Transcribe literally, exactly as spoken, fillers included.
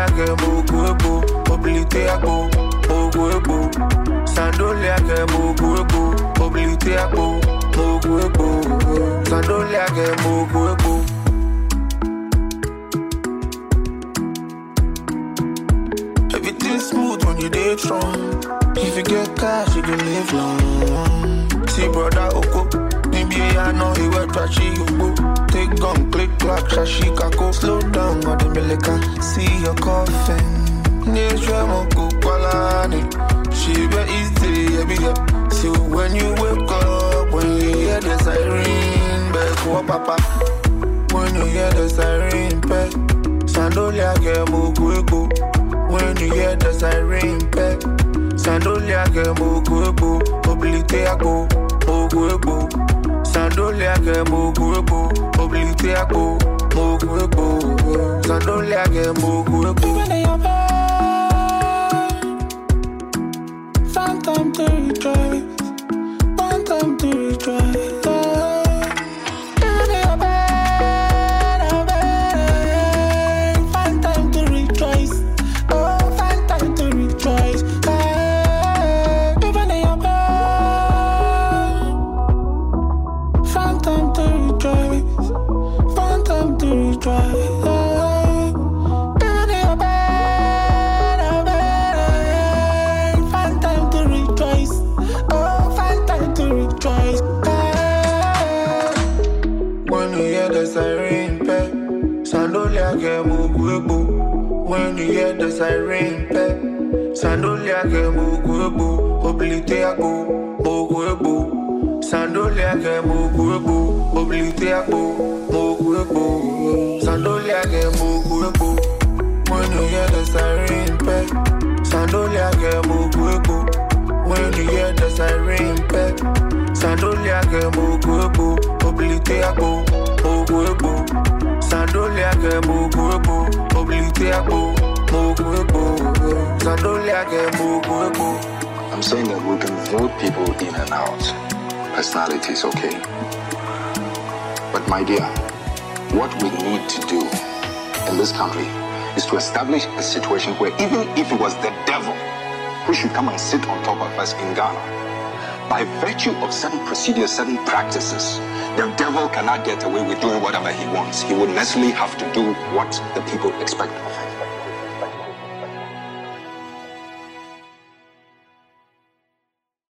Sandolia ke mokuebo, oblite ako, mokuebo. Sandolia ke mokuebo, oblite ako, mokuebo. Sandolia ke mokuebo. Everything smooth when you date strong. If you get cash, you can live long. See brother Oko, maybe I know he will touch you. Take gun, click, clack, shashi, kako. Slow down, Guatemala, see your coffin. Nature moko kwalani. She be easy, yeah, be yeah. See when you wake up, when you hear the siren, back what papa. When you hear the siren, back. Sandolia ke mokuebo. When you hear the siren, back. Sandolia ke mokuebo, oblite ako, mokuebo. Sandolia ke mokuebo, oblite ako, mokuebo. Sandolia ke mokuebo. Phantom to rejoice, phantom to rejoice. When you hear the siren, pep. Sandolia ke mokuebo, oblite ako, mokuebo. Sandolia ke mokuebo, oblite ako, mokuebo. Sandolia ke mokuebo. When you hear the siren, pep. Sandolia ke mokuebo. When you hear the siren, pep. Sandolia ke mokuebo, oblite ako, mokuebo. Sandolia ke mokuebo, oblite ako, mokuebo. Sandolia ke mokuebo. I'm saying that we can vote people in and out. Personality is okay. But my dear, what we need to do in this country is to establish a situation where even if it was the devil who should come and sit on top of us in Ghana, by virtue of certain procedures, certain practices, the devil cannot get away with doing whatever he wants. He would necessarily have to do what the people expect of him.